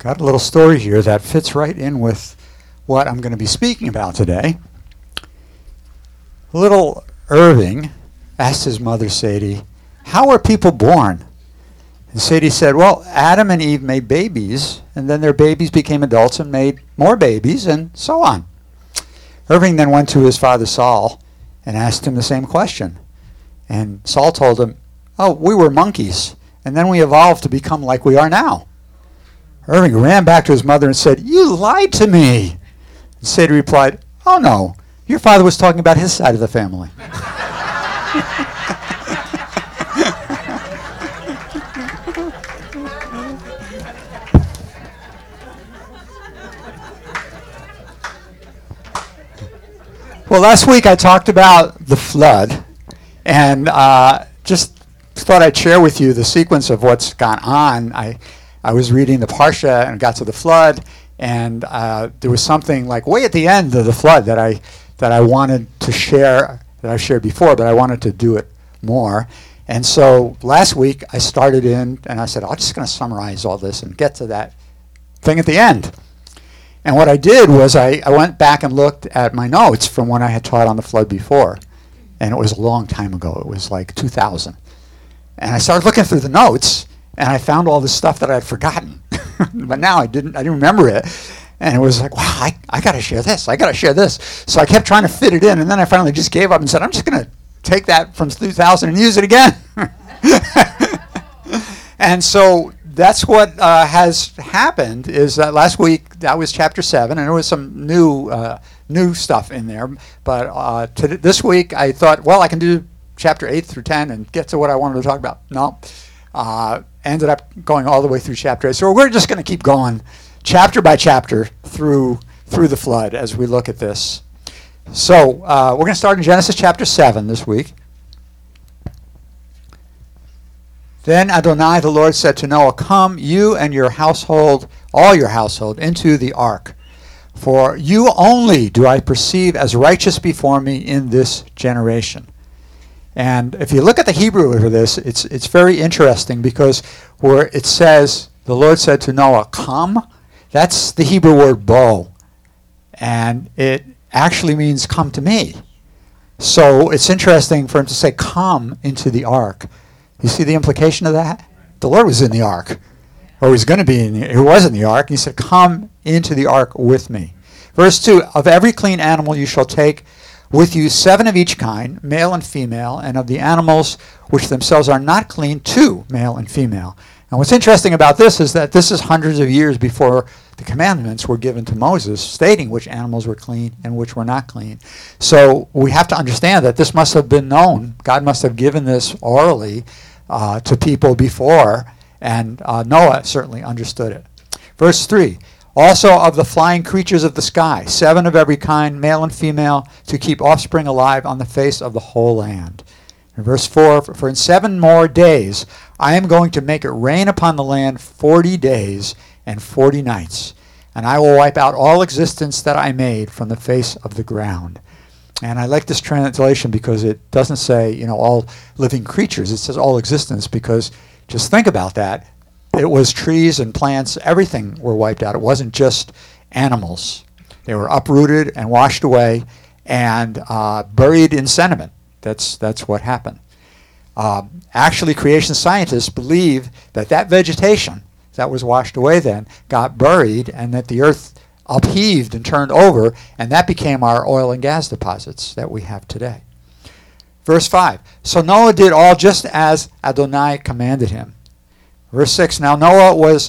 Got a little story here that fits right in with what I'm going to be speaking about today. Little Irving asked his mother, Sadie, how are people born? And Sadie said, well, Adam and Eve made babies, and then their babies became adults and made more babies, and so on. Irving then went to his father Saul and asked him the same question. And Saul told him, oh, we were monkeys, and then we evolved to become like we are now. Irving ran back to his mother and said, you lied to me. And Sadie replied, oh no, your father was talking about his side of the family. Well, last week I talked about the flood, and just thought I'd share with you the sequence of what's gone on. I was reading the Parsha and got to the flood, and there was something like way at the end of the flood that I wanted to share, that I've shared before, but I wanted to do it more. And so last week I started in, and I said, I'm just going to summarize all this and get to that thing at the end. And what I did was I went back and looked at my notes from when I had taught on the flood before. And it was a long time ago. It was like 2000. And I started looking through the notes, and I found all this stuff that I had forgotten. But now I didn't remember it. And it was like, wow, I got to share this. I got to share this. So I kept trying to fit it in, and then I finally just gave up and said, I'm just going to take that from 2000 and use it again. And so that's what has happened, is that last week, that was chapter 7, and there was some new stuff in there. But this week, I thought, well, I can do chapter 8 through 10 and get to what I wanted to talk about. No. Ended up going all the way through chapter 8. So we're just going to keep going chapter by chapter through the flood as we look at this. So we're going to start in Genesis chapter 7 this week. Then Adonai, the Lord, said to Noah, come, you and your household, all your household, into the ark. For you only do I perceive as righteous before me in this generation. And if you look at the Hebrew of this, it's very interesting, because where it says, the Lord said to Noah, come, that's the Hebrew word bo. And it actually means come to me. So it's interesting for him to say, come into the ark. You see the implication of that? The Lord was in the ark, or he's going to be he was in the ark. And he said, come into the ark with me. Verse 2, of every clean animal you shall take with you 7 of each kind, male and female, and of the animals which themselves are not clean, 2, male and female. And what's interesting about this is that this is hundreds of years before the commandments were given to Moses, stating which animals were clean and which were not clean. So we have to understand that this must have been known. God must have given this orally to people before, and Noah certainly understood it. Verse 3, also of the flying creatures of the sky, 7 of every kind, male and female, to keep offspring alive on the face of the whole land. In verse 4, for in 7 more days I am going to make it rain upon the land 40 days and 40 nights, and I will wipe out all existence that I made from the face of the ground. And I like this translation because it doesn't say, all living creatures. It says all existence, because just think about that. It was trees and plants, everything were wiped out. It wasn't just animals. They were uprooted and washed away and buried in sediment. That's what happened. Actually, creation scientists believe that vegetation that was washed away then got buried, and that the earth upheaved and turned over, and that became our oil and gas deposits that we have today. Verse 5, so Noah did all just as Adonai commanded him. Verse 6, now Noah was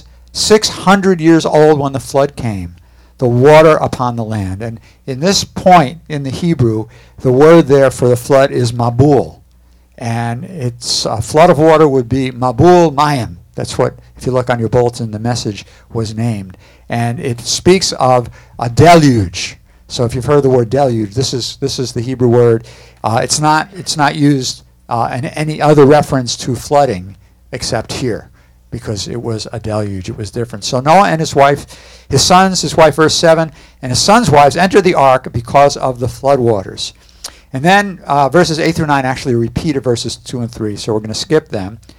600 years old when the flood came, the water upon the land. And in this point in the Hebrew, the word there for the flood is mabul. And it's a flood of water would be mabul mayim. That's what, if you look on your bulletin, the message was named. And it speaks of a deluge. So if you've heard the word deluge, this is the Hebrew word. It's not used in any other reference to flooding except here, because it was a deluge. It was different. So Noah and his wife, his sons, his wife, verse 7, and his sons' wives entered the ark because of the floodwaters. And then verses 8 through 9 actually repeated verses 2 and 3, so we're going to skip them.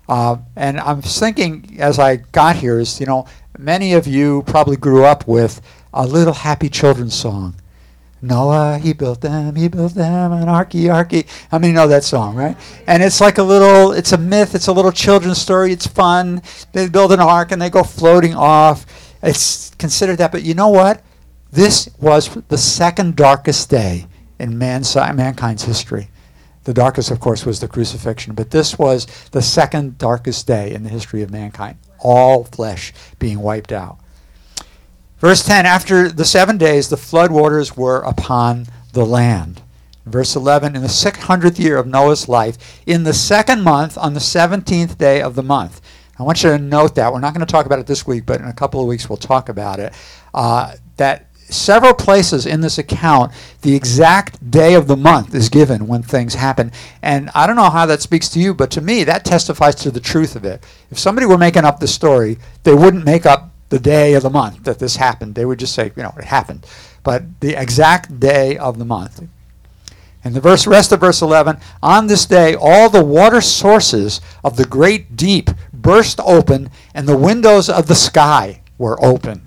And I'm thinking as I got here is, many of you probably grew up with a little happy children's song. Noah, he built them, an arky. How many know that song, right? And it's like it's a myth, it's a little children's story, it's fun. They build an ark and they go floating off. It's considered that, but you know what? This was the second darkest day in mankind's history. The darkest, of course, was the crucifixion, but this was the second darkest day in the history of mankind. All flesh being wiped out. Verse 10, after the 7 days, the flood waters were upon the land. Verse 11, in the 600th year of Noah's life, in the second month, on the 17th day of the month. I want you to note that. We're not going to talk about it this week, but in a couple of weeks we'll talk about it. That several places in this account, the exact day of the month is given when things happen. And I don't know how that speaks to you, but to me, that testifies to the truth of it. If somebody were making up the story, they wouldn't make up the day of the month that this happened. They would just say, it happened. But the exact day of the month. And the rest of verse 11, on this day all the water sources of the great deep burst open, and the windows of the sky were opened.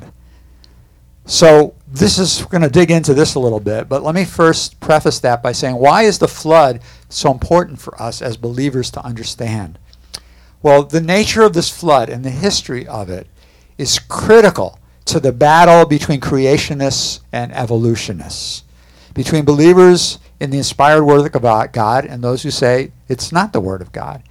So we're going to dig into this a little bit, but let me first preface that by saying, why is the flood so important for us as believers to understand? Well, the nature of this flood and the history of it is critical to the battle between creationists and evolutionists, between believers in the inspired Word of God and those who say it's not the Word of God.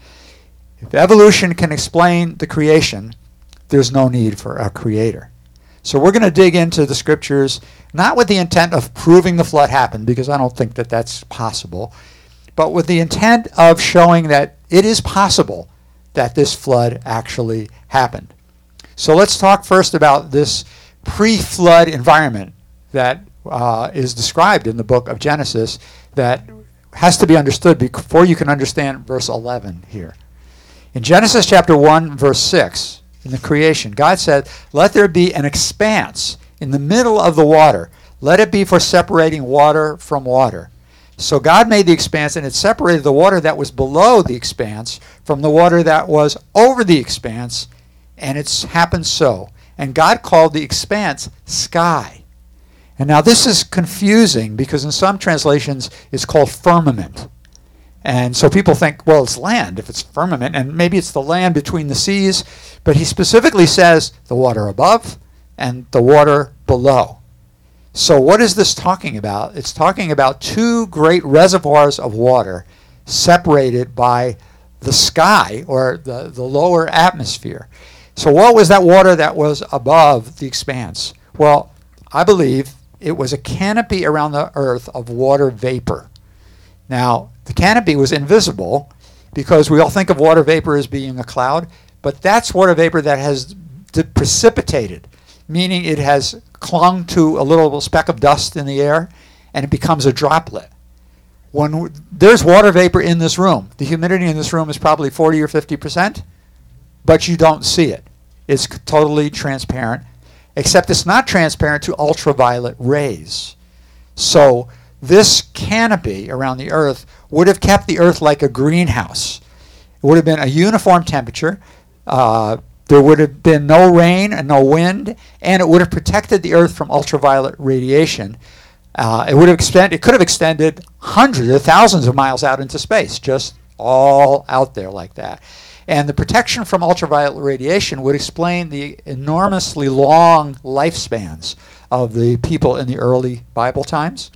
If evolution can explain the creation, there's no need for a creator. So we're going to dig into the scriptures, not with the intent of proving the flood happened, because I don't think that that's possible, but with the intent of showing that it is possible that this flood actually happened. So let's talk first about this pre-flood environment that is described in the book of Genesis that has to be understood before you can understand verse 11 here. In Genesis chapter 1, verse 6, in the creation, God said, let there be an expanse in the middle of the water. Let it be for separating water from water. So God made the expanse, and it separated the water that was below the expanse from the water that was over the expanse, and it's happened so. And God called the expanse sky. And now this is confusing because in some translations it's called firmament. And so people think, well, it's land if it's firmament, and maybe it's the land between the seas. But he specifically says the water above and the water below. So what is this talking about? It's talking about two great reservoirs of water separated by the sky or the lower atmosphere. So what was that water that was above the expanse? Well, I believe it was a canopy around the earth of water vapor. Now, the canopy was invisible because we all think of water vapor as being a cloud, but that's water vapor that has precipitated, meaning it has clung to a little speck of dust in the air and it becomes a droplet. When there's water vapor in this room, the humidity in this room is probably 40 or 50%, but you don't see it. It's totally transparent, except it's not transparent to ultraviolet rays. So this canopy around the earth would have kept the earth like a greenhouse. It would have been a uniform temperature. There would have been no rain and no wind, and it would have protected the earth from ultraviolet radiation. It could have extended hundreds or thousands of miles out into space, just all out there like that. And the protection from ultraviolet radiation would explain the enormously long lifespans of the people in the early Bible times.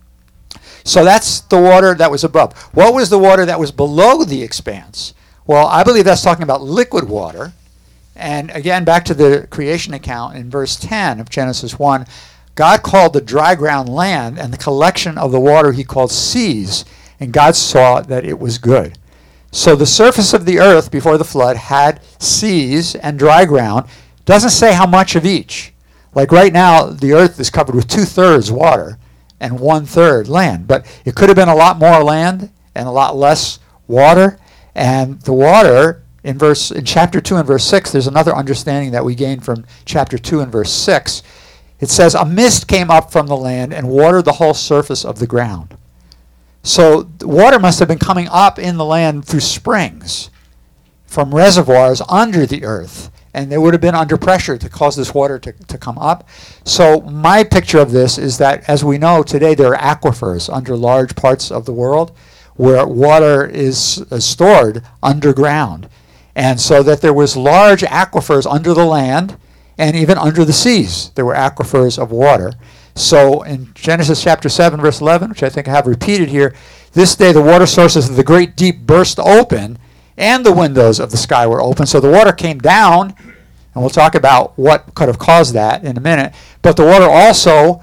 So that's the water that was above. What was the water that was below the expanse? Well, I believe that's talking about liquid water. And again, back to the creation account in verse 10 of Genesis 1, God called the dry ground land, and the collection of the water he called seas, and God saw that it was good. So the surface of the earth before the flood had seas and dry ground. Doesn't say how much of each. Like right now, the earth is covered with 2/3 water and 1/3 land. But it could have been a lot more land and a lot less water. And the water in chapter 2 and verse 6, there's another understanding that we gain from chapter 2 and verse 6. It says, a mist came up from the land and watered the whole surface of the ground. So the water must have been coming up in the land through springs from reservoirs under the earth. And they would have been under pressure to cause this water to come up. So my picture of this is that, as we know today, there are aquifers under large parts of the world where water is stored underground. And so that there was large aquifers under the land and even under the seas. There were aquifers of water. So in Genesis chapter 7, verse 11, which I think I have repeated here, this day the water sources of the great deep burst open, and the windows of the sky were open. So the water came down, and we'll talk about what could have caused that in a minute. But the water also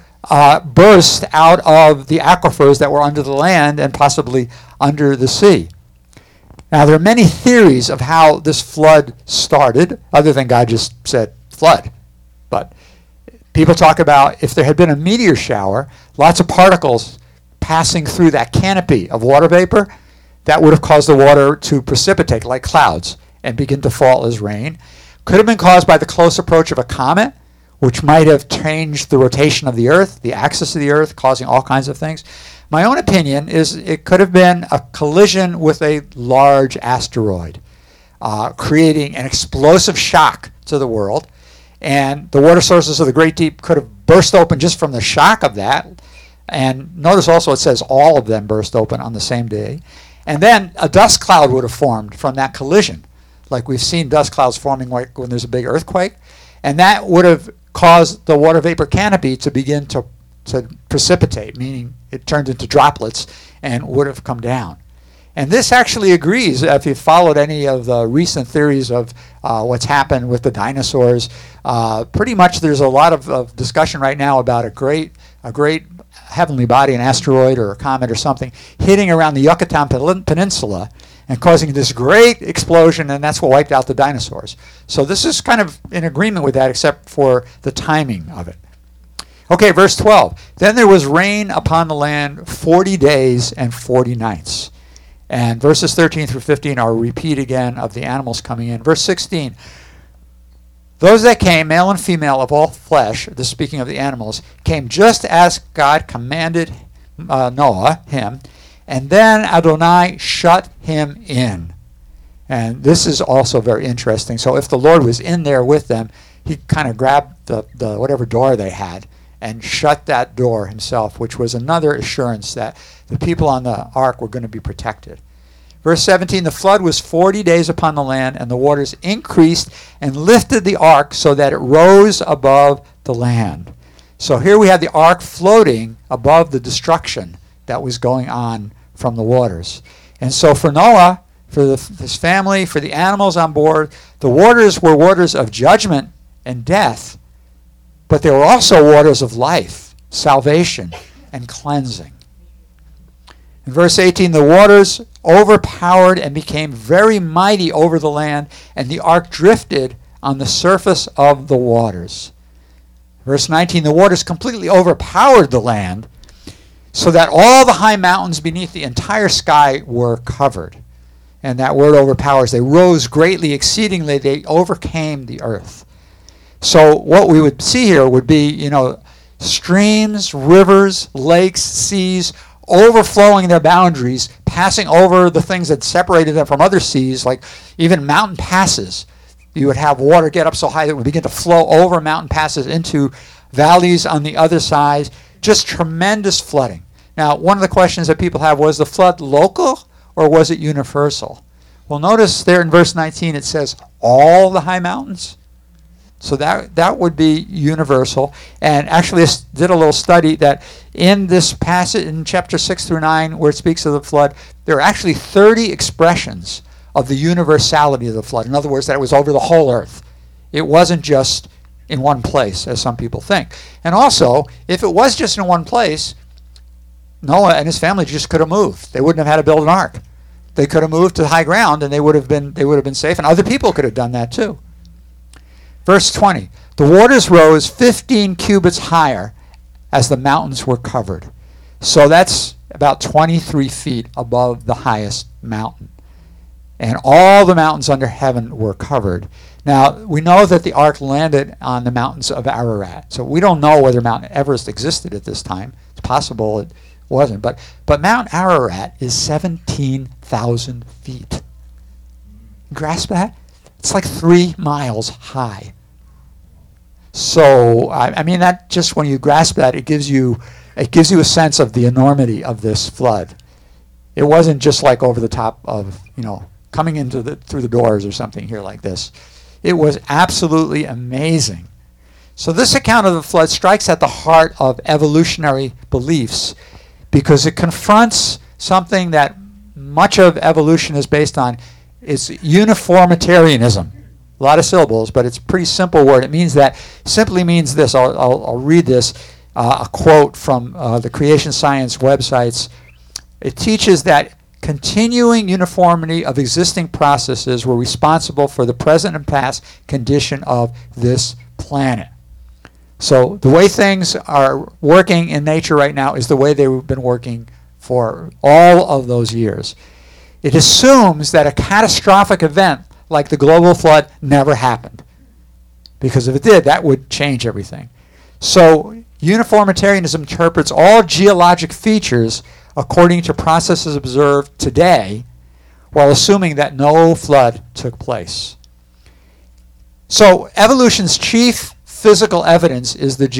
burst out of the aquifers that were under the land and possibly under the sea. Now, there are many theories of how this flood started, other than God just said, flood. But people talk about if there had been a meteor shower, lots of particles passing through that canopy of water vapor, that would have caused the water to precipitate like clouds and begin to fall as rain. Could have been caused by the close approach of a comet, which might have changed the rotation of the Earth, the axis of the Earth, causing all kinds of things. My own opinion is it could have been a collision with a large asteroid, creating an explosive shock to the world. And the water sources of the Great Deep could have burst open just from the shock of that. And notice also it says all of them burst open on the same day. And then a dust cloud would have formed from that collision, like we've seen dust clouds forming like when there's a big earthquake. And that would have caused the water vapor canopy to begin to precipitate, meaning it turned into droplets and would have come down. And this actually agrees, if you've followed any of the recent theories of what's happened with the dinosaurs, pretty much there's a lot of discussion right now about a great heavenly body, an asteroid or a comet or something, hitting around the Yucatan Peninsula and causing this great explosion, and that's what wiped out the dinosaurs. So this is kind of in agreement with that, except for the timing of it. Okay, verse 12. Then there was rain upon the land 40 days and 40 nights. And verses 13 through 15 are a repeat again of the animals coming in. Verse 16. Those that came, male and female of all flesh, this speaking of the animals, came just as God commanded Noah, him, and then Adonai shut him in. And this is also very interesting. So if the Lord was in there with them, he kind of grabbed the whatever door they had and shut that door himself, which was another assurance that the people on the ark were going to be protected. Verse 17, the flood was 40 days upon the land, and the waters increased and lifted the ark so that it rose above the land. So here we have the ark floating above the destruction that was going on from the waters. And so for Noah, for his family, for the animals on board, the waters were waters of judgment and death, but they were also waters of life, salvation, and cleansing. In verse 18, the waters overpowered and became very mighty over the land, and the ark drifted on the surface of the waters. Verse 19, the waters completely overpowered the land, so that all the high mountains beneath the entire sky were covered. And that word overpowers. They rose greatly, exceedingly. They overcame the earth. So what we would see here would be, streams, rivers, lakes, seas, overflowing their boundaries, passing over the things that separated them from other seas, like even mountain passes. You would have water get up so high that it would begin to flow over mountain passes into valleys on the other side. Just tremendous flooding. Now, one of the questions that people have, was the flood local or was it universal? Well, notice there in verse 19 it says all the high mountains. So that would be universal. And actually, I did a little study that in this passage, in chapter 6 through 9, where it speaks of the flood, there are actually 30 expressions of the universality of the flood. In other words, that it was over the whole earth. It wasn't just in one place, as some people think. And also, if it was just in one place, Noah and his family just could have moved. They wouldn't have had to build an ark. They could have moved to high ground, and they would have been safe. And other people could have done that too. Verse 20, the waters rose 15 cubits higher as the mountains were covered. So that's about 23 feet above the highest mountain. And all the mountains under heaven were covered. Now, we know that the ark landed on the mountains of Ararat. So we don't know whether Mount Everest existed at this time. It's possible it wasn't. But Mount Ararat is 17,000 feet. Grasp that? It's like 3 miles high. So, I mean, that just when you grasp that, it gives you a sense of the enormity of this flood. It wasn't just like over the top of, coming through the doors or something here like this. It was absolutely amazing. So this account of the flood strikes at the heart of evolutionary beliefs because it confronts something that much of evolution is based on. It's uniformitarianism. A lot of syllables, but it's a pretty simple word. It simply means this. I'll read this, a quote from the creation science websites. It teaches that continuing uniformity of existing processes were responsible for the present and past condition of this planet. So the way things are working in nature right now is the way they've been working for all of those years. It assumes that a catastrophic event like the global flood never happened. Because if it did, that would change everything. So uniformitarianism interprets all geologic features according to processes observed today, while assuming that no flood took place. So evolution's chief physical evidence is the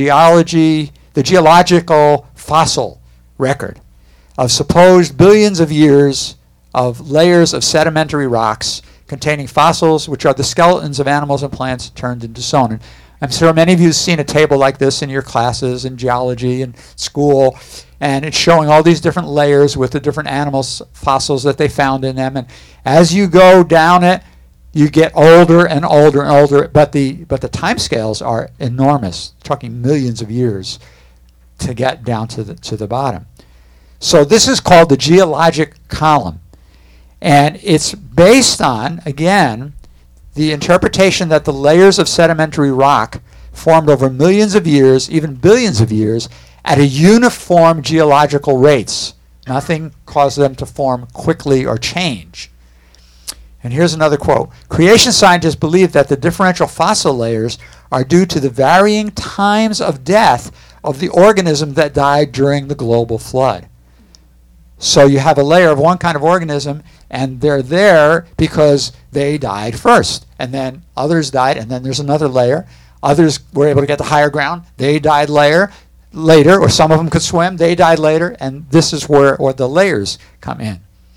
geological fossil record of supposed billions of years of layers of sedimentary rocks containing fossils, which are the skeletons of animals and plants turned into stone. And I'm sure many of you have seen a table like this in your classes in geology and school, and it's showing all these different layers with the different animals, fossils that they found in them. And as you go down it, you get older and older and older, but the time scales are enormous, talking millions of years to get down to the bottom. So this is called the geologic column. And it's based on, again, the interpretation that the layers of sedimentary rock formed over millions of years, even billions of years, at a uniform geological rates. Nothing caused them to form quickly or change. And here's another quote. Creation scientists believe that the differential fossil layers are due to the varying times of death of the organism that died during the global flood. So you have a layer of one kind of organism, and they're there because they died first. And then others died, and then there's another layer. Others were able to get to higher ground. They died later, or some of them could swim. They died later, and this is where the layers come in.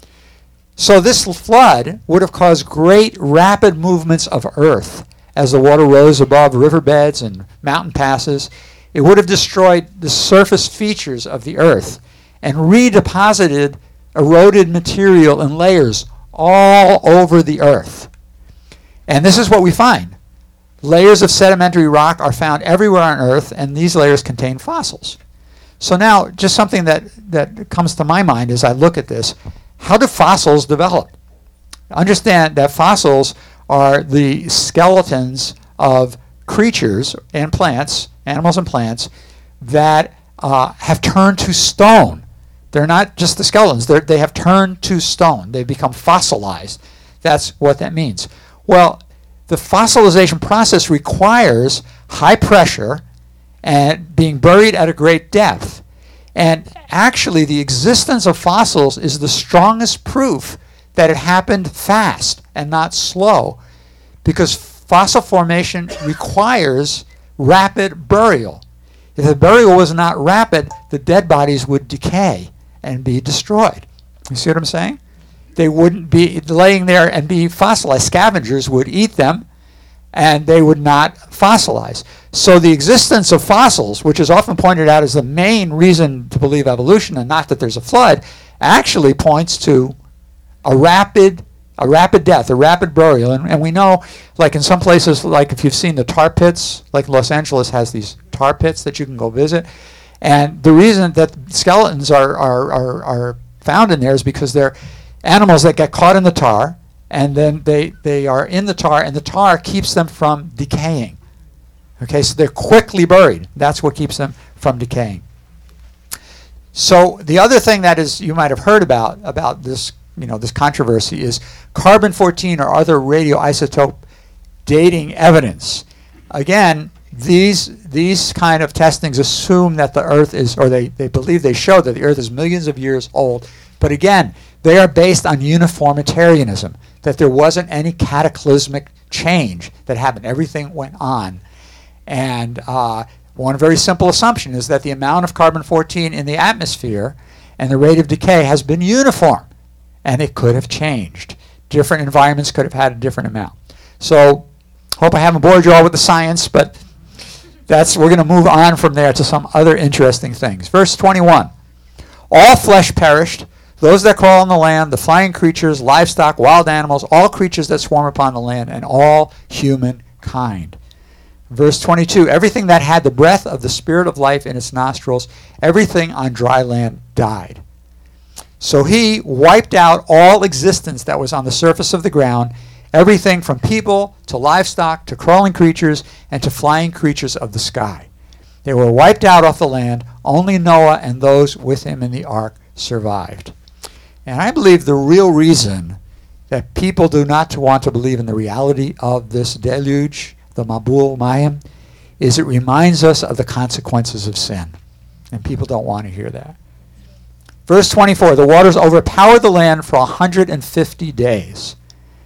So this flood would have caused great rapid movements of earth as the water rose above riverbeds and mountain passes. It would have destroyed the surface features of the earth and redeposited eroded material in layers all over the earth. And this is what we find. Layers of sedimentary rock are found everywhere on earth, and these layers contain fossils. So now, just something that comes to my mind as I look at this, how do fossils develop? Understand that fossils are the skeletons of creatures and plants, animals and plants, that have turned to stone. They're not just the skeletons. They have turned to stone. They've become fossilized. That's what that means. Well, the fossilization process requires high pressure and being buried at a great depth. And actually, the existence of fossils is the strongest proof that it happened fast and not slow, because fossil formation requires rapid burial. If the burial was not rapid, the dead bodies would decay and be destroyed. You see what I'm saying? They wouldn't be laying there and be fossilized. Scavengers would eat them, and they would not fossilize. So the existence of fossils, which is often pointed out as the main reason to believe evolution and not that there's a flood, actually points to a rapid death, a rapid burial. And we know, like in some places, like if you've seen the tar pits, like Los Angeles has these tar pits that you can go visit. And the reason that skeletons are found in there is because they're animals that get caught in the tar, and then they are in the tar, and the tar keeps them from decaying. Okay, so they're quickly buried. That's what keeps them from decaying. So the other thing that is you might have heard about this, this controversy is carbon-14 or other radioisotope dating evidence. Again, these kind of testings assume that the Earth is, or they believe they show that the Earth is millions of years old. But again, they are based on uniformitarianism. that there wasn't any cataclysmic change that happened. Everything went on. And one very simple assumption is that the amount of carbon-14 in the atmosphere and the rate of decay has been uniform, and it could have changed. Different environments could have had a different amount. So, hope I haven't bored you all with the science, but we're going to move on from there to some other interesting things. Verse 21, all flesh perished, those that crawl on the land, the flying creatures, livestock, wild animals, all creatures that swarm upon the land, and all humankind. Verse 22, everything that had the breath of the Spirit of life in its nostrils, everything on dry land died. So he wiped out all existence that was on the surface of the ground, everything from people to livestock to crawling creatures and to flying creatures of the sky. They were wiped out off the land. Only Noah and those with him in the ark survived. And I believe the real reason that people do not want to believe in the reality of this deluge, the Mabul Mayim, is it reminds us of the consequences of sin. And people don't want to hear that. Verse 24, the waters overpowered the land for 150 days.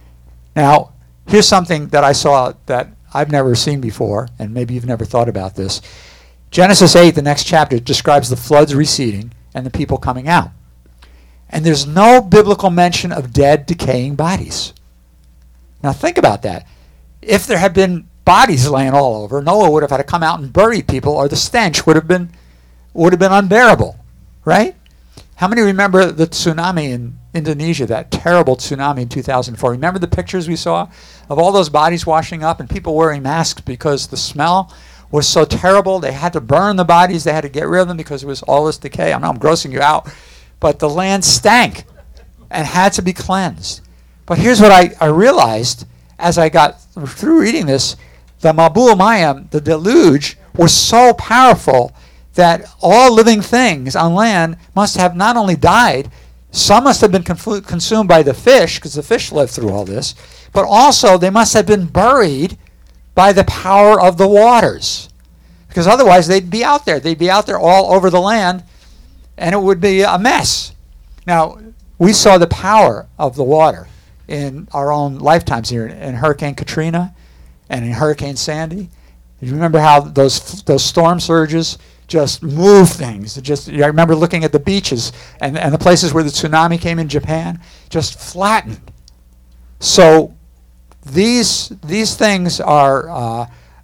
Now, here's something that I saw that I've never seen before, and maybe you've never thought about this. Genesis 8, the next chapter, describes the floods receding and the people coming out. And there's no biblical mention of dead, decaying bodies. Now think about that. If there had been bodies laying all over, Noah would have had to come out and bury people, or the stench would have been unbearable, right? How many remember the tsunami in Indonesia, that terrible tsunami in 2004? Remember the pictures we saw of all those bodies washing up and people wearing masks because the smell was so terrible? They had to burn the bodies. They had to get rid of them because it was all this decay. I know I'm grossing you out, but the land stank and had to be cleansed. But here's what I realized as I got through reading this. The Mabul Mayim, the deluge, was so powerful that all living things on land must have not only died, some must have been consumed by the fish, because the fish lived through all this, but also they must have been buried by the power of the waters. Because otherwise they'd be out there. They'd be out there all over the land, and it would be a mess. Now, we saw the power of the water in our own lifetimes here in Hurricane Katrina and in Hurricane Sandy. You remember how those storm surges just move things. I remember looking at the beaches and the places where the tsunami came in Japan, just flattened. So these things are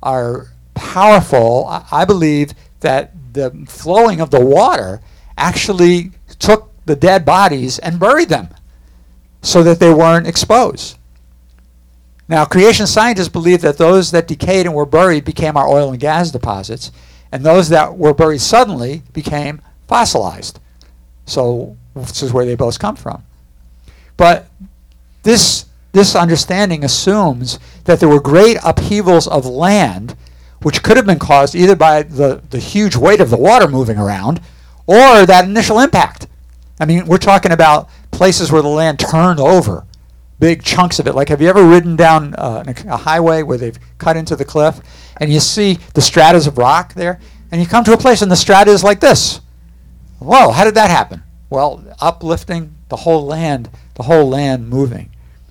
powerful. I believe that the flowing of the water actually took the dead bodies and buried them so that they weren't exposed. Now, creation scientists believe that those that decayed and were buried became our oil and gas deposits, and those that were buried suddenly became fossilized. So this is where they both come from. But this understanding assumes that there were great upheavals of land, which could have been caused either by the huge weight of the water moving around or that initial impact. I mean, we're talking about places where the land turned over, big chunks of it. Like, have you ever ridden down a highway where they've cut into the cliff and you see the stratas of rock there, and you come to a place and the strata is like this? Whoa, how did that happen? Well, uplifting the whole land moving.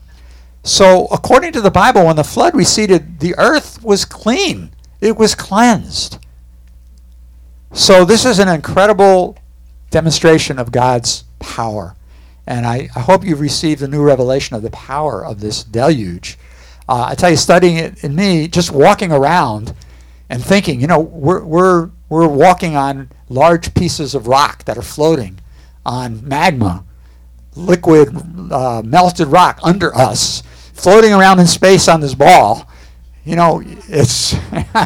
So according to the Bible, when the flood receded, the earth was clean. It was cleansed. So this is an incredible demonstration of God's power. And I hope you've received a new revelation of the power of this deluge. I tell you, studying it in me, just walking around and thinking, we're walking on large pieces of rock that are floating on magma, liquid melted rock under us, floating around in space on this ball. It's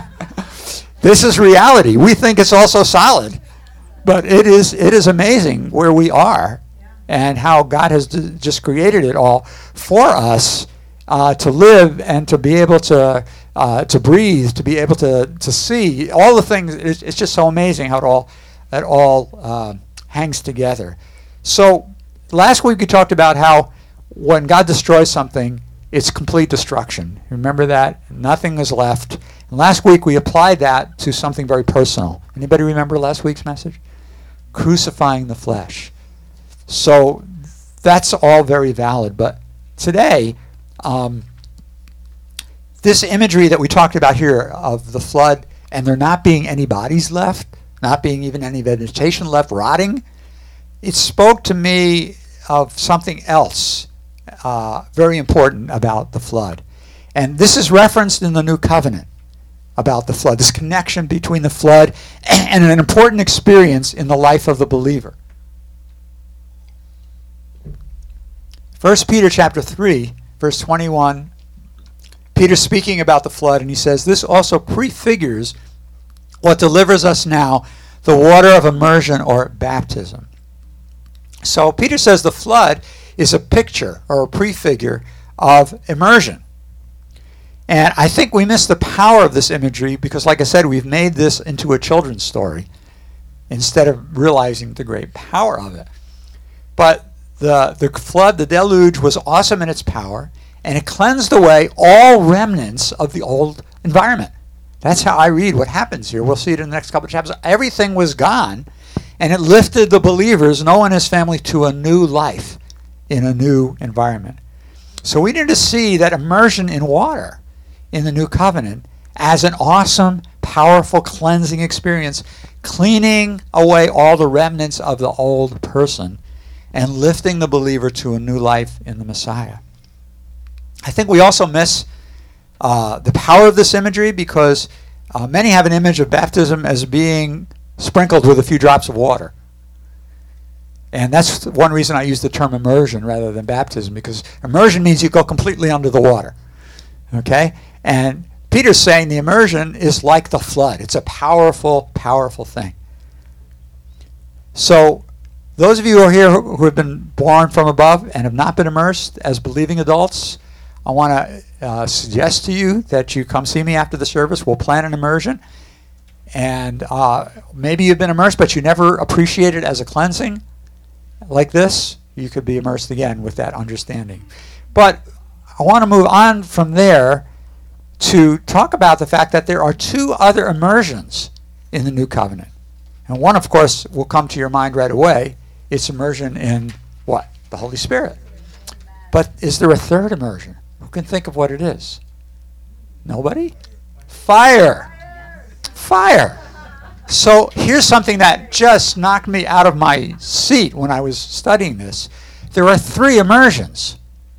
this is reality. We think it's also solid, but it is amazing where we are and how God has just created it all for us to live and to be able to breathe, to be able to see all the things. It's just so amazing how it all hangs together. So last week we talked about how when God destroys something, it's complete destruction. Remember that? Nothing is left. And last week we applied that to something very personal. Anybody remember last week's message? Crucifying the flesh. So that's all very valid. But today This imagery that we talked about here of the flood and there not being any bodies left, not being even any vegetation left, rotting, it spoke to me of something else very important about the flood. And this is referenced in the New Covenant about the flood, this connection between the flood and an important experience in the life of the believer. 1 Peter chapter 3, verse 21, Peter's speaking about the flood, and he says, this also prefigures what delivers us now, the water of immersion or baptism. So Peter says the flood is a picture or a prefigure of immersion. And I think we miss the power of this imagery because, like I said, we've made this into a children's story instead of realizing the great power of it. But the flood, the deluge, was awesome in its power, and it cleansed away all remnants of the old environment. That's how I read what happens here. We'll see it in the next couple of chapters. Everything was gone, and it lifted the believers, Noah and his family, to a new life in a new environment. So we need to see that immersion in water in the New Covenant as an awesome, powerful cleansing experience, cleaning away all the remnants of the old person and lifting the believer to a new life in the Messiah. I think we also miss the power of this imagery because many have an image of baptism as being sprinkled with a few drops of water. And that's one reason I use the term immersion rather than baptism, because immersion means you go completely under the water. Okay? And Peter's saying the immersion is like the flood. It's a powerful, powerful thing. So those of you who are here who have been born from above and have not been immersed as believing adults, I want to suggest to you that you come see me after the service. We'll plan an immersion. And maybe you've been immersed, but you never appreciate it as a cleansing like this. You could be immersed again with that understanding. But I want to move on from there to talk about the fact that there are two other immersions in the New Covenant. And one, of course, will come to your mind right away. It's immersion in what? The Holy Spirit. But is there a third immersion? Who can think of what it is? Nobody? Fire. Fire. So here's something that just knocked me out of my seat when I was studying this. There are three immersions.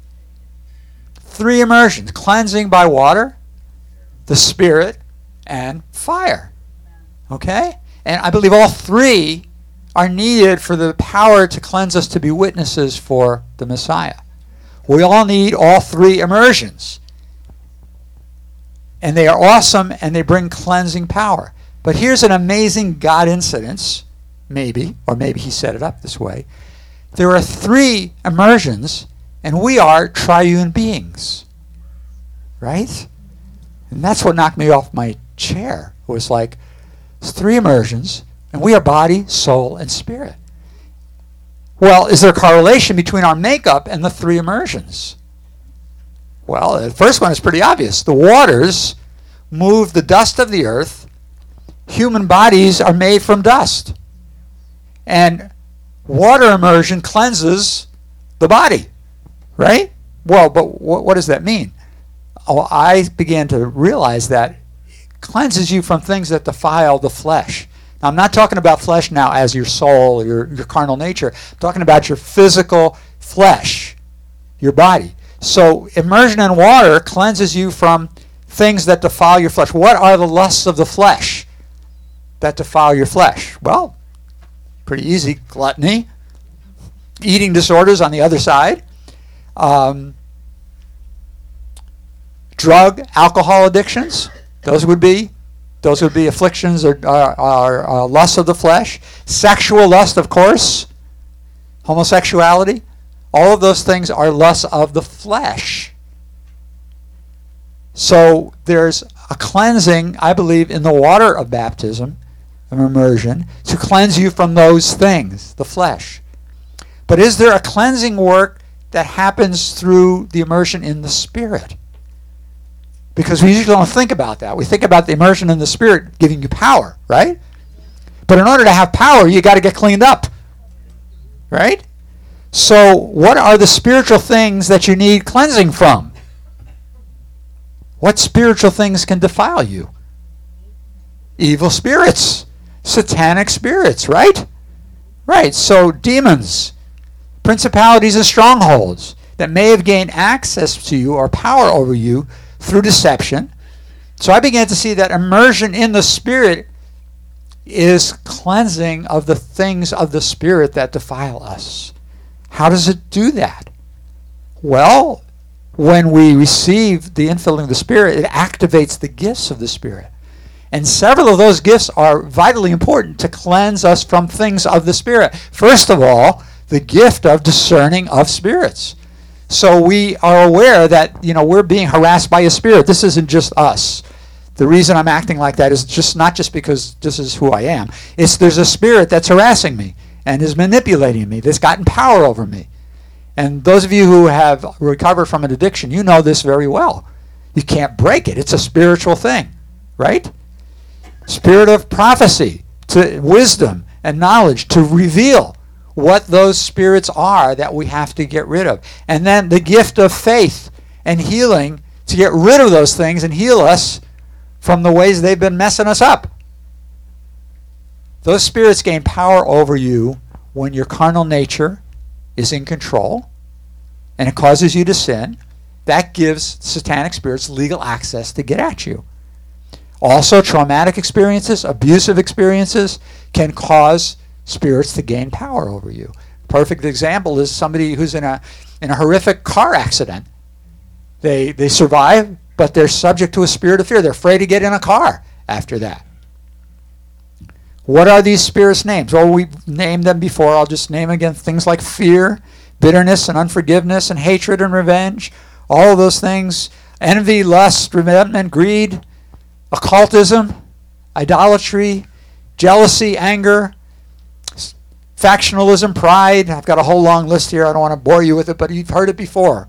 Three immersions. Cleansing by water, the Spirit, and fire. Okay? And I believe all three are needed for the power to cleanse us to be witnesses for the Messiah. We all need all three immersions. And they are awesome and they bring cleansing power. But here's an amazing God incidence, maybe, or maybe he set it up this way. There are three immersions, and we are triune beings. Right? And that's what knocked me off my chair. It was like, it's three immersions, and we are body, soul, and spirit. Well, is there a correlation between our makeup and the three immersions? Well, the first one is pretty obvious. The waters move the dust of the earth. Human bodies are made from dust. And water immersion cleanses the body, right? Well, but what does that mean? Oh, I began to realize that it cleanses you from things that defile the flesh. Now, I'm not talking about flesh now as your soul, your carnal nature. I'm talking about your physical flesh, your body. So immersion in water cleanses you from things that defile your flesh. What are the lusts of the flesh that defile your flesh? Well, pretty easy. Gluttony, eating disorders on the other side, drug, alcohol addictions. Those would be afflictions or lusts of the flesh. Sexual lust, of course. Homosexuality. All of those things are lusts of the flesh. So there's a cleansing, I believe, in the water of baptism, of immersion, to cleanse you from those things, the flesh. But is there a cleansing work that happens through the immersion in the Spirit? Because we usually don't think about that. We think about the immersion in the Spirit giving you power, right? But in order to have power, you got to get cleaned up, right? So what are the spiritual things that you need cleansing from? What spiritual things can defile you? Evil spirits, satanic spirits, right? Right, so demons, principalities and strongholds that may have gained access to you or power over you through deception. So I began to see that immersion in the Spirit is cleansing of the things of the Spirit that defile us. How does it do that? Well, when we receive the infilling of the Spirit, it activates the gifts of the Spirit. And several of those gifts are vitally important to cleanse us from things of the Spirit. First of all, the gift of discerning of spirits. So we are aware that, we're being harassed by a spirit. This isn't just us. The reason I'm acting like that is just not just because this is who I am. It's there's a spirit that's harassing me and is manipulating me, that's gotten power over me. And those of you who have recovered from an addiction, you know this very well. You can't break it. It's a spiritual thing, right? Spirit of prophecy, to wisdom and knowledge, to reveal what those spirits are that we have to get rid of. And then the gift of faith and healing to get rid of those things and heal us from the ways they've been messing us up. Those spirits gain power over you when your carnal nature is in control and it causes you to sin. That gives satanic spirits legal access to get at you. Also, traumatic experiences, abusive experiences can cause spirits to gain power over you. Perfect example is somebody who's in a horrific car accident. They survive, but they're subject to a spirit of fear. They're afraid to get in a car after that. What are these spirits' names? Well, we've named them before. I'll just name again things like fear, bitterness and unforgiveness and hatred and revenge. All of those things. Envy, lust, resentment, greed, occultism, idolatry, jealousy, anger, factionalism, pride. I've got a whole long list here. I don't want to bore you with it, but you've heard it before.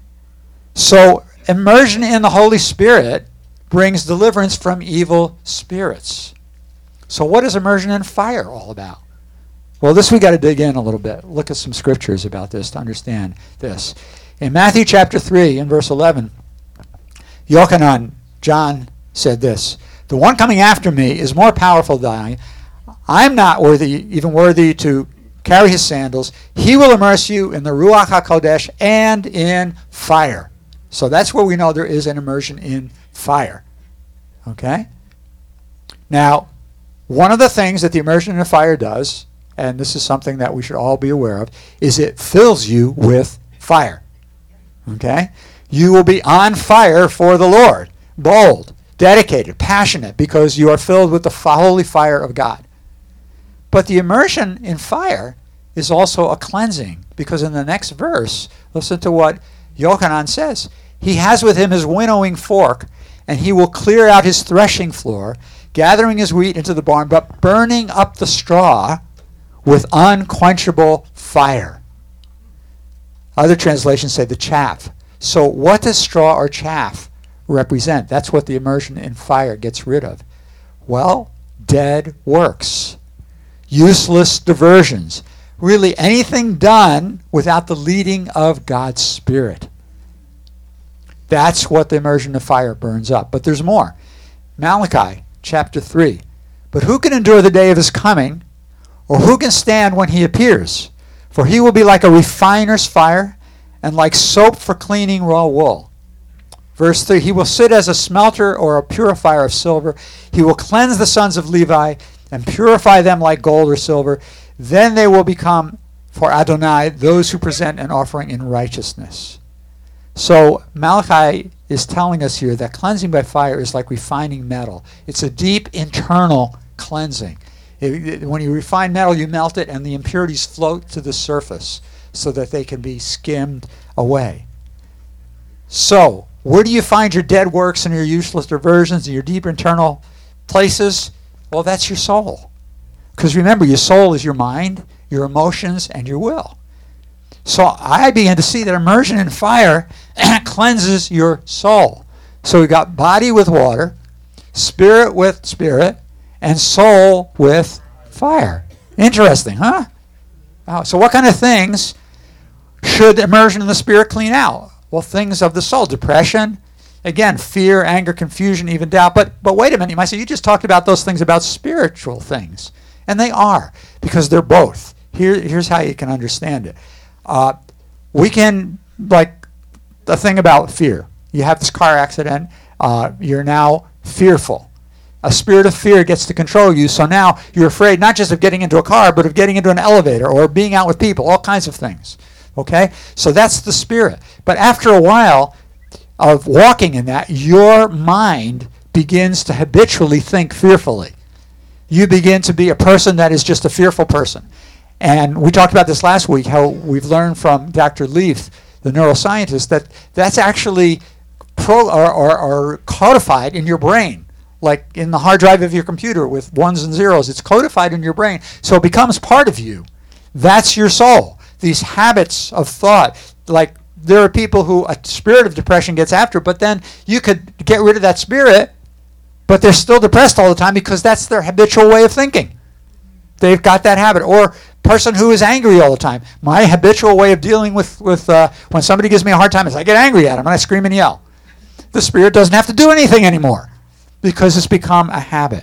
So immersion in the Holy Spirit brings deliverance from evil spirits. So what is immersion in fire all about? Well, this we got to dig in a little bit. Look at some scriptures about this to understand this. In Matthew chapter 3 in verse 11, Yochanan, John, said this, "The one coming after me is more powerful than I. I'm not even worthy to carry his sandals. He will immerse you in the Ruach HaKodesh and in fire." So that's where we know there is an immersion in fire. Okay? Now, one of the things that the immersion in fire does, and this is something that we should all be aware of, is it fills you with fire. Okay? You will be on fire for the Lord, bold, dedicated, passionate, because you are filled with the holy fire of God. But the immersion in fire is also a cleansing, because in the next verse, listen to what Yochanan says. He has with him his winnowing fork, and he will clear out his threshing floor, gathering his wheat into the barn, but burning up the straw with unquenchable fire. Other translations say the chaff. So what does straw or chaff represent? That's what the immersion in fire gets rid of. Well, dead works, useless diversions, really anything done without the leading of God's Spirit. That's what the immersion of fire burns up. But there's more. Malachi chapter 3. "But who can endure the day of his coming, or who can stand when he appears? For he will be like a refiner's fire, and like soap for cleaning raw wool." Verse 3, "He will sit as a smelter or a purifier of silver. He will cleanse the sons of Levi and purify them like gold or silver. Then they will become for Adonai those who present an offering in righteousness." So Malachi is telling us here that cleansing by fire is like refining metal. It's a deep internal cleansing. When you refine metal, you melt it and the impurities float to the surface so that they can be skimmed away. So, where do you find your dead works and your useless diversions and your deep internal places? Well, that's your soul. Because remember, your soul is your mind, your emotions, and your will. So I began to see that immersion in fire cleanses your soul. So we got body with water, spirit with spirit, and soul with fire. Interesting, huh? Wow. So what kind of things should immersion in the Spirit clean out? Well, things of the soul, depression, Again, fear, anger, confusion, even doubt. But wait a minute, you might say, you just talked about those things about spiritual things. And they are, because they're both. Here's how you can understand it. We can, like the thing about fear. You have this car accident. You're now fearful. A spirit of fear gets to control you, so now you're afraid not just of getting into a car, but of getting into an elevator or being out with people, all kinds of things. Okay? So that's the spirit. But after a while of walking in that, your mind begins to habitually think fearfully. You begin to be a person that is just a fearful person. And we talked about this last week, how we've learned from Dr. Leaf, the neuroscientist, that that's actually or codified in your brain. Like in the hard drive of your computer with ones and zeros. It's codified in your brain, so it becomes part of you. That's your soul. These habits of thought, like there are people who a spirit of depression gets after, but then you could get rid of that spirit, but they're still depressed all the time because that's their habitual way of thinking. They've got that habit. Or person who is angry all the time. My habitual way of dealing with when somebody gives me a hard time is I get angry at them and I scream and yell. The spirit doesn't have to do anything anymore, because it's become a habit.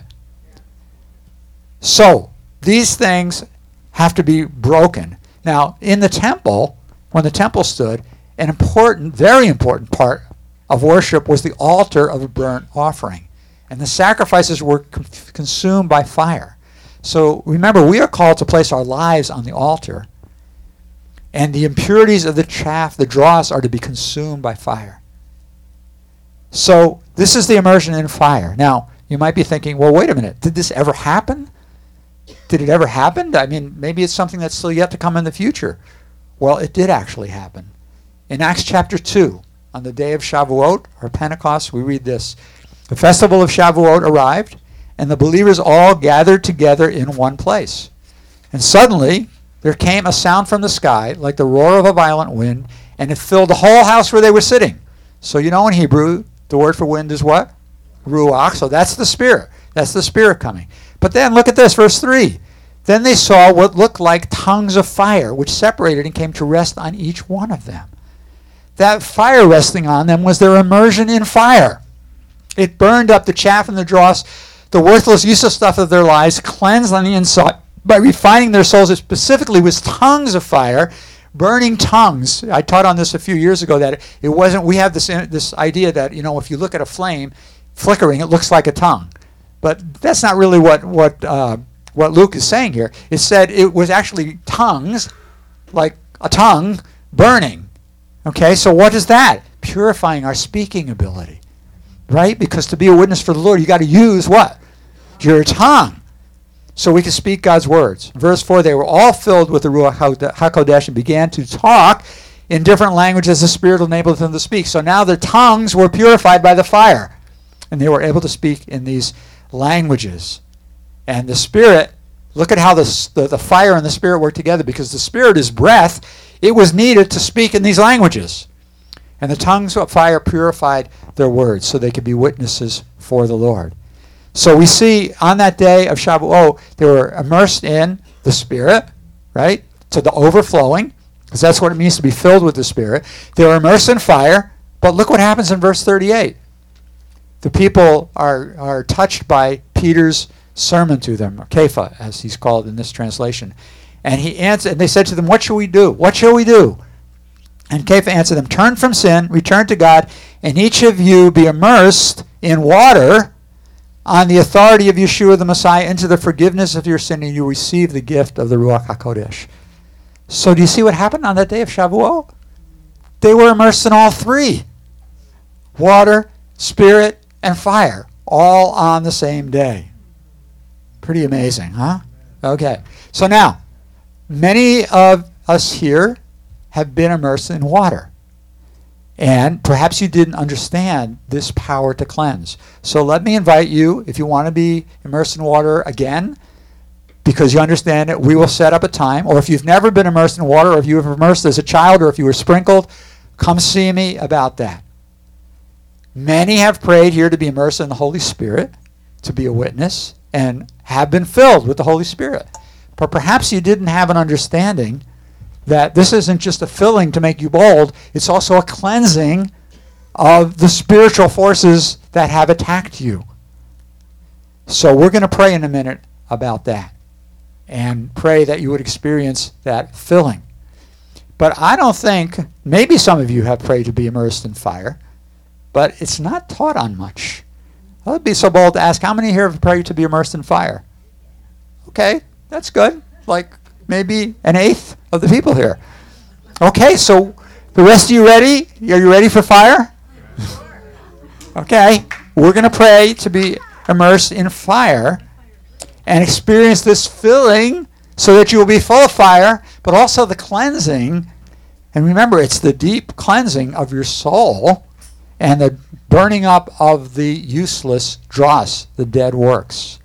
So these things have to be broken. Now, in the temple, when the temple stood, an important, very important part of worship was the altar of a burnt offering. And the sacrifices were consumed by fire. So remember, we are called to place our lives on the altar. And the impurities of the chaff, the dross, are to be consumed by fire. So this is the immersion in fire. Now, you might be thinking, well, wait a minute. Did this ever happen? Did it ever happen? I mean, maybe it's something that's still yet to come in the future. Well, it did actually happen. In Acts chapter 2, on the day of Shavuot, or Pentecost, we read this. The festival of Shavuot arrived, and the believers all gathered together in one place. And suddenly, there came a sound from the sky, like the roar of a violent wind, and it filled the whole house where they were sitting. So you know in Hebrew, the word for wind is what? Ruach. So that's the Spirit. That's the Spirit coming. But then look at this, verse 3. Then they saw what looked like tongues of fire, which separated and came to rest on each one of them. That fire resting on them was their immersion in fire. It burned up the chaff and the dross, the worthless, useless stuff of their lives, cleansed on the inside by refining their souls. It specifically was tongues of fire, burning tongues. I taught on this a few years ago that it wasn't, we have this idea that, if you look at a flame flickering, it looks like a tongue. But that's not really what Luke is saying here. It said it was actually tongues, like a tongue, burning. Okay, so what is that? Purifying our speaking ability, right? Because to be a witness for the Lord, you got to use what? Your tongue. So we can speak God's words. Verse 4, they were all filled with the Ruach HaKodesh and began to talk in different languages as the Spirit enabled them to speak. So now their tongues were purified by the fire, and they were able to speak in these languages. And the Spirit, look at how the fire and the Spirit work together, because the Spirit is breath. It was needed to speak in these languages. And the tongues of fire purified their words so they could be witnesses for the Lord. So we see on that day of Shavuot, they were immersed in the Spirit, right? To the overflowing, because that's what it means to be filled with the Spirit. They were immersed in fire, but look what happens in verse 38. The people are touched by Peter's sermon to them, or Kepha, as he's called in this translation. And he answered, and they said to them, what shall we do? What shall we do? And Kepha answered them, turn from sin, return to God, and each of you be immersed in water on the authority of Yeshua the Messiah into the forgiveness of your sin, and you receive the gift of the Ruach HaKodesh. So do you see what happened on that day of Shavuot? They were immersed in all three. Water, Spirit, and fire, all on the same day. Pretty amazing, huh? Okay. So now, many of us here have been immersed in water. And perhaps you didn't understand this power to cleanse. So let me invite you, if you want to be immersed in water again, because you understand it, we will set up a time. Or if you've never been immersed in water, or if you were immersed as a child, or if you were sprinkled, come see me about that. Many have prayed here to be immersed in the Holy Spirit, to be a witness, and have been filled with the Holy Spirit. But perhaps you didn't have an understanding that this isn't just a filling to make you bold, it's also a cleansing of the spiritual forces that have attacked you. So we're going to pray in a minute about that and pray that you would experience that filling. But I don't think, maybe some of you have prayed to be immersed in fire, but it's not taught on much. I would be so bold to ask, how many here have prayed to be immersed in fire? Okay, that's good. Like maybe an eighth of the people here. Okay, so the rest of you ready? Are you ready for fire? Okay, we're going to pray to be immersed in fire and experience this filling so that you will be full of fire, but also the cleansing. And remember, it's the deep cleansing of your soul and the burning up of the useless dross, the dead works.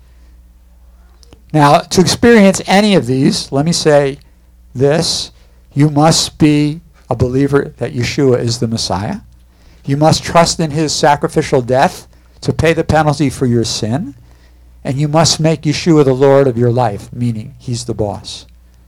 Now, to experience any of these, let me say this. You must be a believer that Yeshua is the Messiah. You must trust in his sacrificial death to pay the penalty for your sin. And you must make Yeshua the Lord of your life, meaning he's the boss.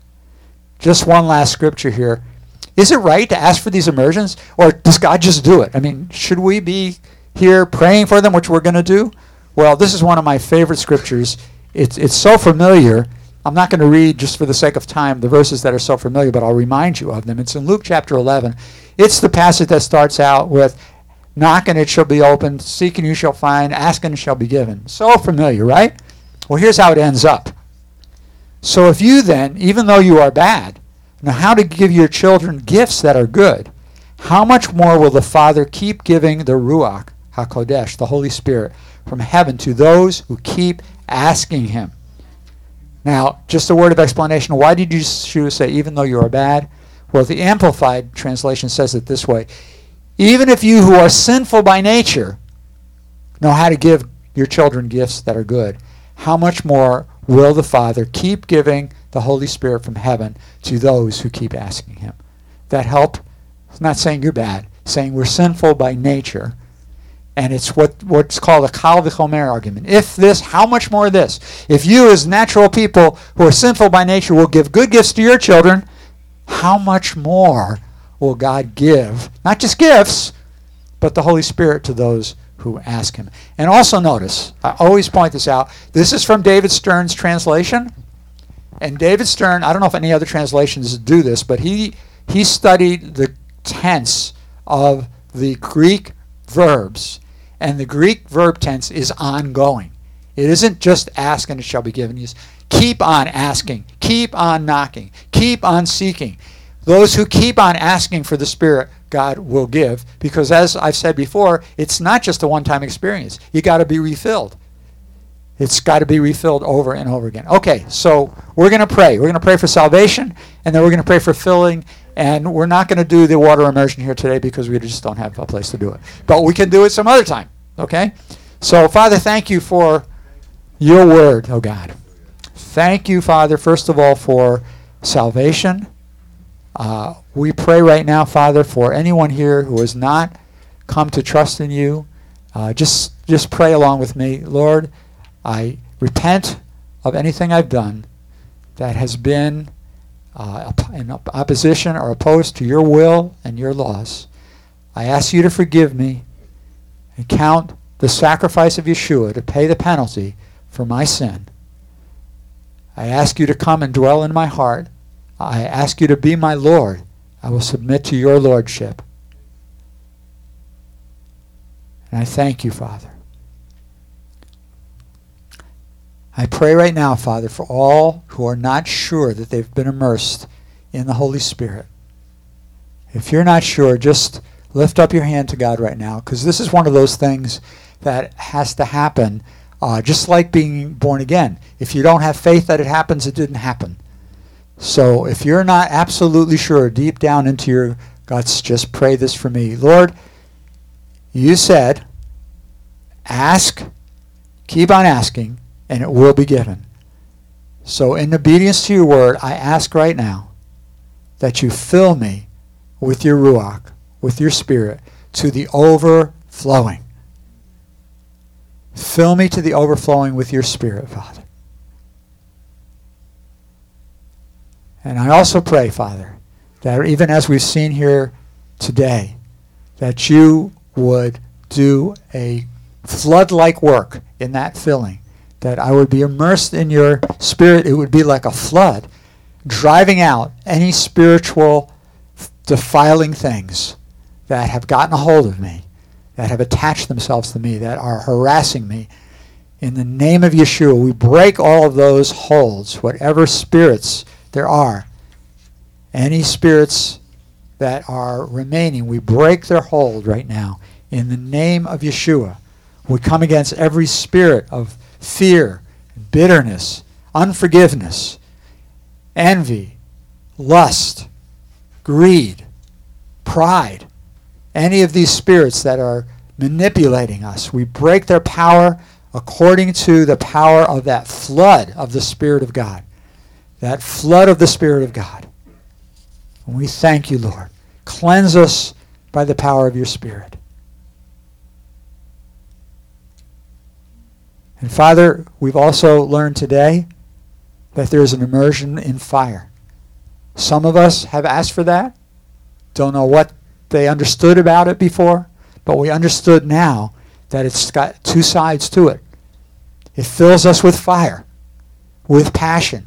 Just one last scripture here. Is it right to ask for these immersions, or does God just do it? I mean, should we be here praying for them, which we're going to do? Well, this is one of my favorite scriptures. It's so familiar. I'm not going to read, just for the sake of time, the verses that are so familiar, but I'll remind you of them. It's in Luke chapter 11. It's the passage that starts out with, knock and it shall be opened, seek and you shall find, ask and it shall be given. So familiar, right? Well, here's how it ends up. So if you then, even though you are bad, know how to give your children gifts that are good, how much more will the Father keep giving the Ruach HaKodesh, the Holy Spirit, from heaven to those who keep asking him? Now, just a word of explanation. Why did Yeshua say, even though you are bad? Well, the Amplified translation says it this way. Even if you who are sinful by nature know how to give your children gifts that are good, how much more will the Father keep giving the Holy Spirit from heaven to those who keep asking him? That help? It's not saying you're bad. It's saying we're sinful by nature. And it's what's called a Kal v'chomer argument. If this, how much more this? If you as natural people who are sinful by nature will give good gifts to your children, how much more will God give, not just gifts, but the Holy Spirit to those who ask him? And also notice, I always point this out, this is from David Stern's translation. And David Stern, I don't know if any other translations do this, but he studied the tense of the Greek verbs. And the Greek verb tense is ongoing. It isn't just ask and it shall be given. It's keep on asking, keep on knocking, keep on seeking. Those who keep on asking for the Spirit, God will give. Because as I've said before, it's not just a one-time experience. You got to be refilled. It's got to be refilled over and over again. Okay, so we're going to pray. We're going to pray for salvation, and then we're going to pray for filling. And we're not going to do the water immersion here today because we just don't have a place to do it. But we can do it some other time, okay? So, Father, thank you for your word, oh God. Thank you, Father, first of all, for salvation. We pray right now, Father, for anyone here who has not come to trust in you. Just pray along with me. Lord, I repent of anything I've done that has been in opposition or opposed to your will and your laws. I ask you to forgive me and count the sacrifice of Yeshua to pay the penalty for my sin. I ask you to come and dwell in my heart. I ask you to be my Lord. I will submit to your lordship. And I thank you, Father. I pray right now, Father, for all who are not sure that they've been immersed in the Holy Spirit. If you're not sure, just lift up your hand to God right now, because this is one of those things that has to happen, just like being born again. If you don't have faith that it happens, it didn't happen. So if you're not absolutely sure, deep down into your guts, just pray this for me. Lord, you said, ask, keep on asking, and it will be given. So in obedience to your word, I ask right now that you fill me with your Ruach, with your Spirit, to the overflowing. Fill me to the overflowing with your Spirit, Father. And I also pray, Father, that even as we've seen here today, that you would do a flood-like work in that filling, that I would be immersed in your Spirit. It would be like a flood driving out any spiritual defiling things that have gotten a hold of me, that have attached themselves to me, that are harassing me. In the name of Yeshua, we break all of those holds, whatever spirits there are. Any spirits that are remaining, we break their hold right now. In the name of Yeshua, we come against every spirit of fear, bitterness, unforgiveness, envy, lust, greed, pride. Any of these spirits that are manipulating us, we break their power according to the power of that flood of the Spirit of God. That flood of the Spirit of God. And we thank you, Lord. Cleanse us by the power of your Spirit. And Father, we've also learned today that there is an immersion in fire. Some of us have asked for that. Don't know what they understood about it before, but we understood now that it's got two sides to it. It fills us with fire, with passion,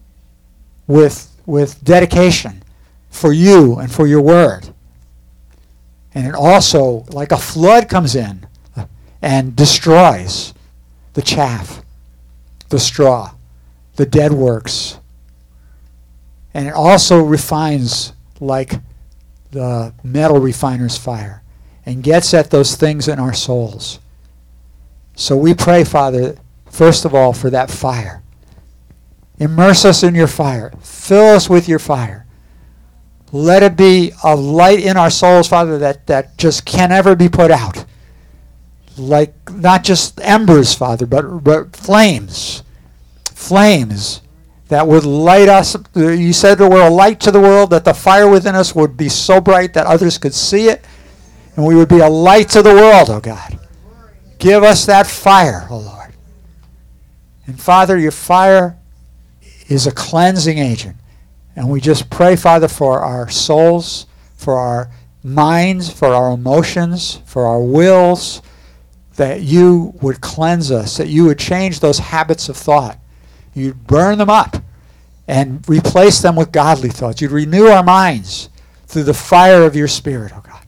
with dedication for you and for your word. And it also, like a flood, comes in and destroys the chaff, the straw, the dead works. And it also refines like the metal refiner's fire and gets at those things in our souls. So we pray, Father, first of all, for that fire. Immerse us in your fire. Fill us with your fire. Let it be a light in our souls, Father, that just can never be put out. Like not just embers, Father, but flames. Flames that would light us. You said that we're a light to the world, that the fire within us would be so bright that others could see it, and we would be a light to the world, oh God. Give us that fire, oh Lord. And Father, your fire is a cleansing agent. And we just pray, Father, for our souls, for our minds, for our emotions, for our wills, that you would cleanse us, that you would change those habits of thought. You'd burn them up and replace them with godly thoughts. You'd renew our minds through the fire of your Spirit, oh God.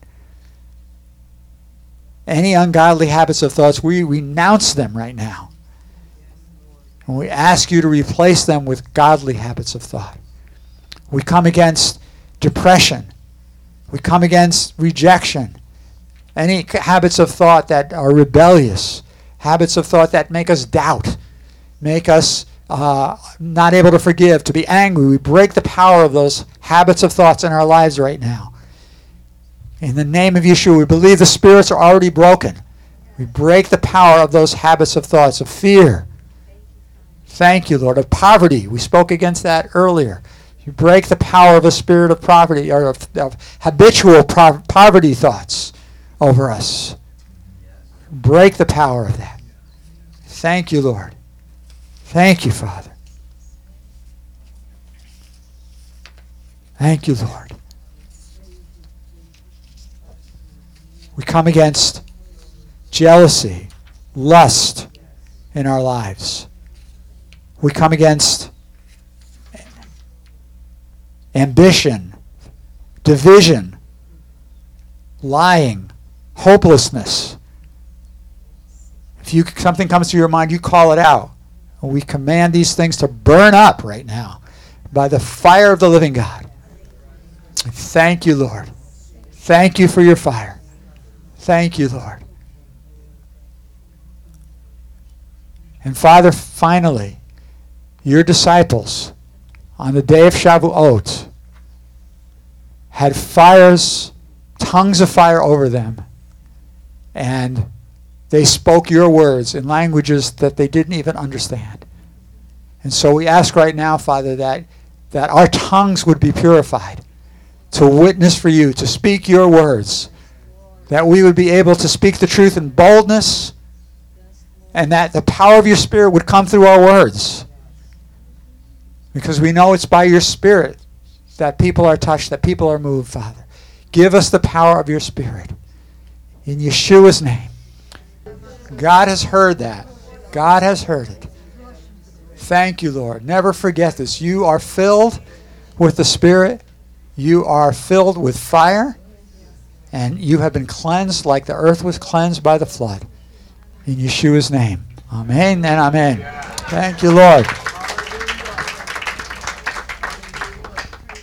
Any ungodly habits of thoughts, we renounce them right now. And we ask you to replace them with godly habits of thought. We come against depression. We come against rejection. Any habits of thought that are rebellious. Habits of thought that make us doubt. Make us not able to forgive, to be angry. We break the power of those habits of thoughts in our lives right now. In the name of Yeshua, we believe the spirits are already broken. We break the power of those habits of thoughts, of fear. Thank you, Lord. Of poverty. We spoke against that earlier. You break the power of a spirit of poverty, or of habitual poverty thoughts over us. Break the power of that. Thank you, Lord. Thank you, Father. Thank you, Lord. We come against jealousy, lust in our lives. We come against ambition, division, lying, hopelessness. If something comes to your mind, you call it out. We command these things to burn up right now by the fire of the living God. Thank you, Lord. Thank you for your fire. Thank you, Lord. And Father, finally, your disciples on the day of Shavuot had fires, tongues of fire over them, and they spoke your words in languages that they didn't even understand. And so we ask right now, Father, that our tongues would be purified to witness for you, to speak your words, that we would be able to speak the truth in boldness, and that the power of your Spirit would come through our words. Because we know it's by your Spirit that people are touched, that people are moved, Father. Give us the power of your Spirit. In Yeshua's name. God has heard that. God has heard it. Thank you, Lord. Never forget this. You are filled with the Spirit. You are filled with fire. And you have been cleansed like the earth was cleansed by the flood. In Yeshua's name. Amen and amen. Thank you, Lord.